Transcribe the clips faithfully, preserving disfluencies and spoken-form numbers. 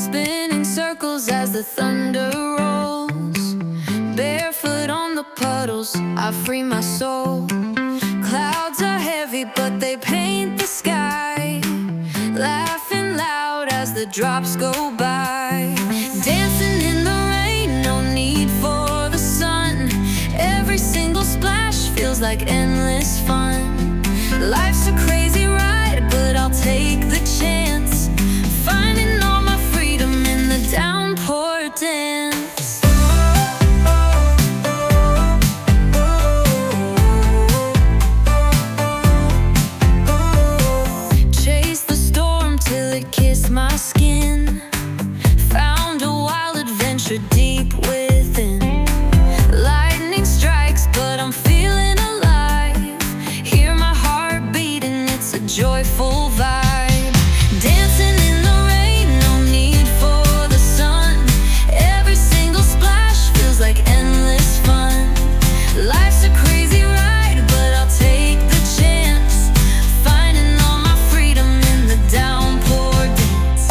spinning circles as the thunder rolls. Barefoot on the puddles, I free my soul. Clouds are heavy, but they paint the sky, laughing loud as the drops go by. Dancing in the rain, no need for the sun. Every single splash feels like endless fun. Life's a crazy ride, but I'll take the chance, finding all my freedom in the downpour dance. Chase the storm till it kissed my skin, found a wild adventure deep within. Lightning strikes, but I'm feeling alive. Hear my heart beating, it's a joyful vibe. Dancing in the rain, no need for the sun. Every single splash feels like endless fun. Life's a crazy ride, but I'll take the chance, finding all my freedom in the downpour dance.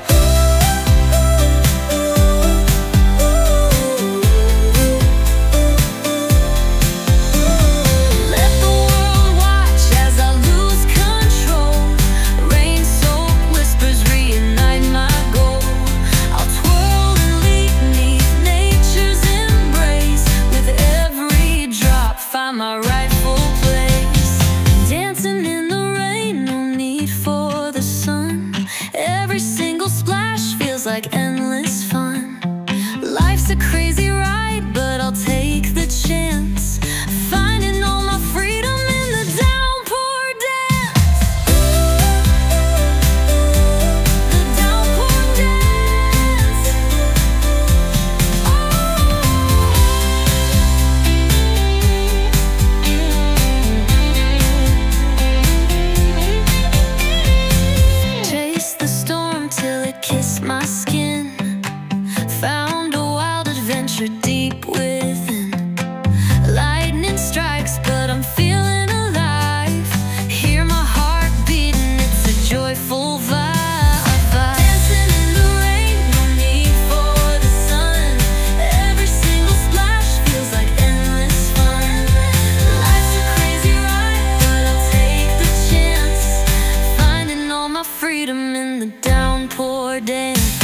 Let the world watch as I lose control. Rain-soaked whispers reunite my goal. I'll twirl and leap 'neath nature's embrace. With every drop, find my rightful place. Dancing in the rain, no need for the sun. Every single splash feels like endless fun. Life's a crazy ride, but I'll take the chance, finding all my freedom in the downpour dance. The downpour dance. Chase the storm till it kissed my skin, found a wild adventure deep within. Lightning strikes, but I'm feeling alive. Hear my heart beating, it's a joyful vibe. Dancing in the rain, no need for the sun. Every single splash feels like endless fun. Life's a crazy ride, but I'll take the chance, finding all my freedom in the downpour dance.